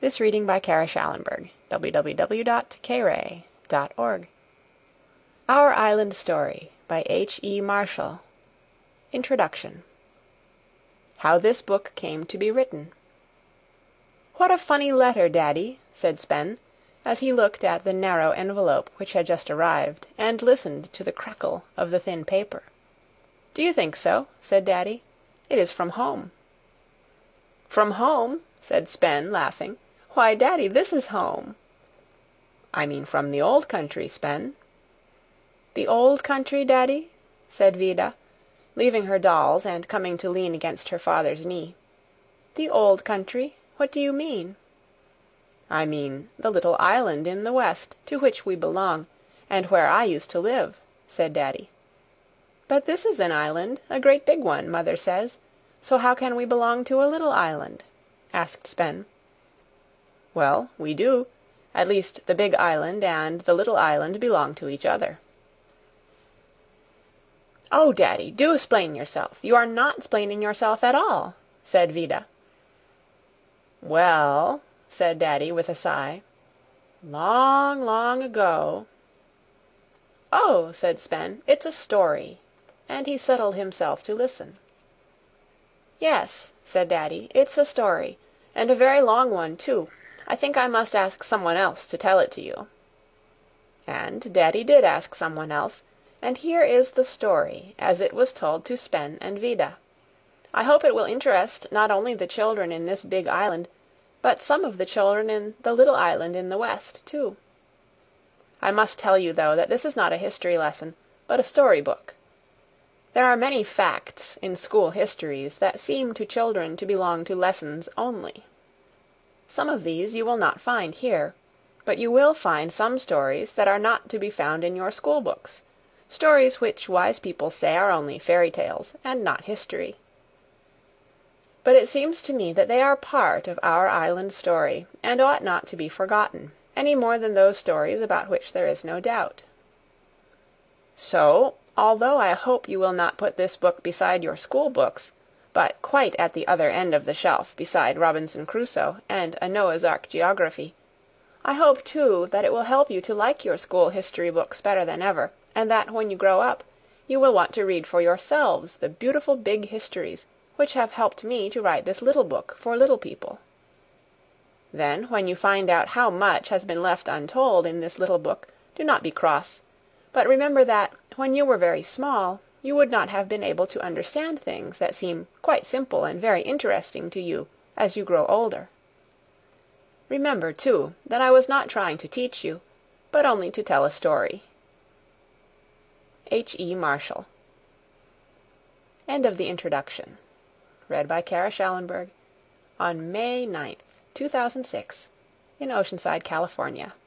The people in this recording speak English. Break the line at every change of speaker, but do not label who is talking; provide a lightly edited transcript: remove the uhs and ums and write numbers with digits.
This reading by Kara Schallenberg, www.kray.org. Our Island Story by H.E. Marshall. Introduction. How this book came to be written. "What a funny letter, Daddy," said Spen, as he looked at the narrow envelope which had just arrived, and listened to the crackle of the thin paper. "Do you think so?" said Daddy. "It is from home." "From home?" said Spen, laughing. "Why, Daddy, this is home." "I mean from the old country, Spen." "The old country, Daddy?" said Vida, leaving her dolls and coming to lean against her father's knee. "The old country? What do you mean?" "I mean the little island in the west to which we belong, and where I used to live," said Daddy. "But this is an island, a great big one, Mother says. So how can we belong to a little island?" asked Spen. "Well, we do. At least the big island and the little island belong to each other." "Oh, Daddy, do 'splain yourself. You are not 'splaining yourself at all," said Vida. "Well," said Daddy with a sigh, "long, long ago—" "Oh," said Spen, "it's a story," and he settled himself to listen. "Yes," said Daddy, "it's a story, and a very long one, too. I think I must ask someone else to tell it to you." And Daddy did ask someone else, and here is the story as it was told to Spen and Vida. I hope it will interest not only the children in this big island, but some of the children in the little island in the west, too. I must tell you, though, that this is not a history lesson, but a story book. There are many facts in school histories that seem to children to belong to lessons only. Some of these you will not find here, but you will find some stories that are not to be found in your school books, stories which wise people say are only fairy tales and not history. But it seems to me that they are part of our island story, and ought not to be forgotten, any more than those stories about which there is no doubt. So, although I hope you will not put this book beside your school books, but quite at the other end of the shelf beside Robinson Crusoe and a Noah's Ark geography, I hope, too, that it will help you to like your school history books better than ever, and that when you grow up you will want to read for yourselves the beautiful big histories which have helped me to write this little book for little people. Then, when you find out how much has been left untold in this little book, do not be cross, but remember that, when you were very small, you would not have been able to understand things that seem quite simple and very interesting to you as you grow older. Remember, too, that I was not trying to teach you, but only to tell a story. H.E. Marshall. End of the introduction. Read by Kara Schallenberg on May 9th, 2006, in Oceanside, California.